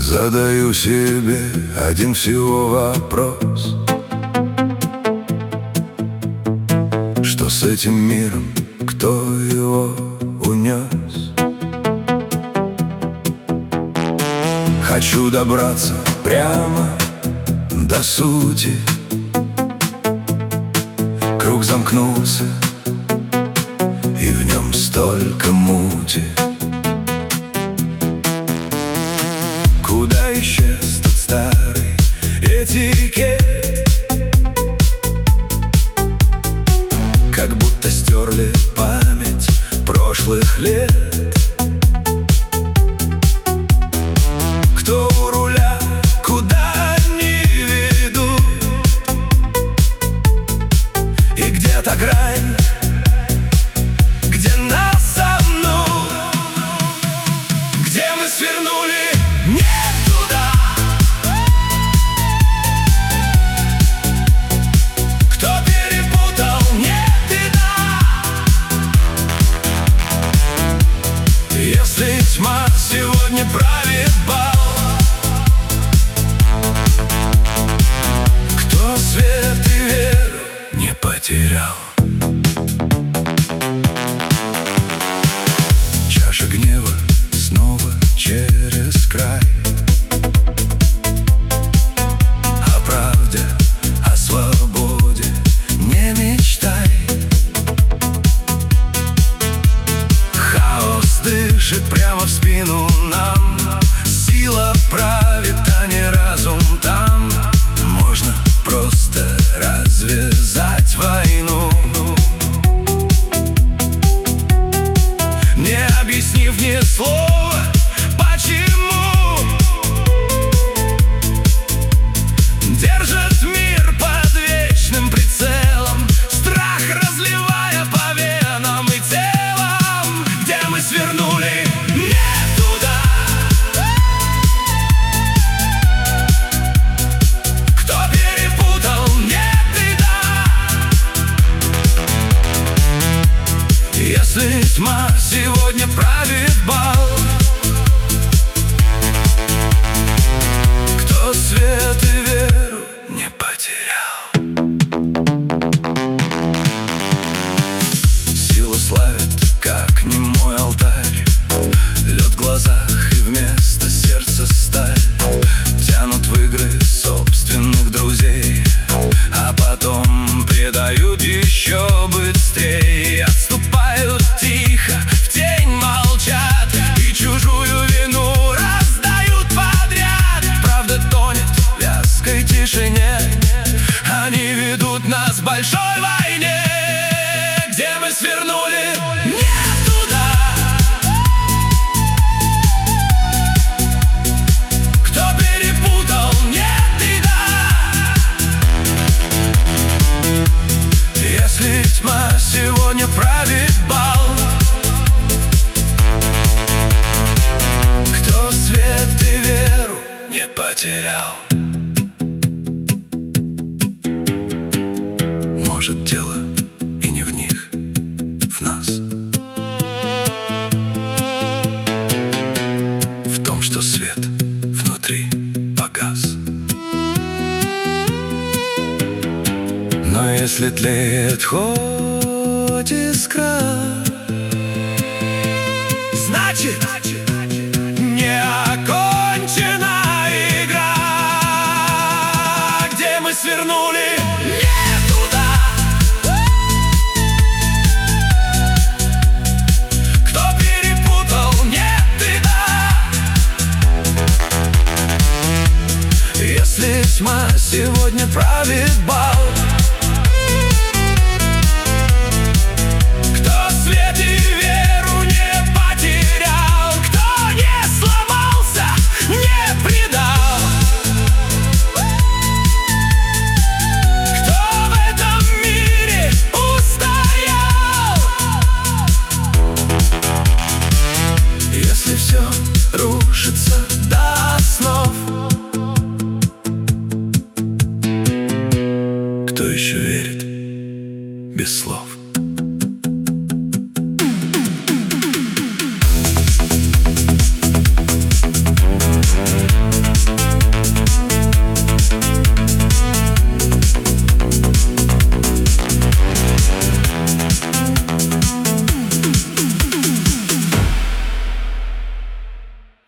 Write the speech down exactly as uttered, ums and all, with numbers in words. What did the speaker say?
Задаю себе один всего вопрос: что с этим миром, кто его унес? Хочу добраться прямо до сути. Круг замкнулся, и в нем столько мути. Куда исчез тот старый этикет? Как будто стерли память прошлых лет. Кто у руля, куда они ведут? И где-то грань, где нас сомнут, где мы свернули не туда. Кто перепутал, не беда. Если тьма сегодня правит бал, кто свет и веру не потерял. Чаша гнева снова через край. О правде, о свободе не мечтай. Хаос дышит прямо в спину нам. Сила правит, а не разум там. Можно просто развязать войну, не объяснив ни слова, почему держит мир под вечным прицелом, страх разливая по венам и телам. Где мы свернули не туда. Кто перепутал, не беда. Если тьма сегодня правит бал, кто свет и веру не потерял. Силу славит, как немой алтарь. Лед в глазах и вместо сердца сталь. Тянут в игры собственных друзей, а потом предают еще быстрее. Отступают тихо, в тень молчат, и чужую вину раздают подряд. Правда тонет в вязкой тишине. Они ведут нас к большой войне. Где мы свернули не туда. Кто перепутал, не беда. Если тьма сегодня правит бал, кто свет и веру не потерял. Может, дело и не в них, в нас. В том, что свет внутри погас. Но если тлеет хоть искра, значит, не окончена игра. Где мы свернули не туда. Кто перепутал, не беда. Если тьма сегодня правит бал, кто свет и веру не потерял, кто не сломался, не предал, кто в этом мире устоял. Если все рушится до основ, кто еще верит без слов?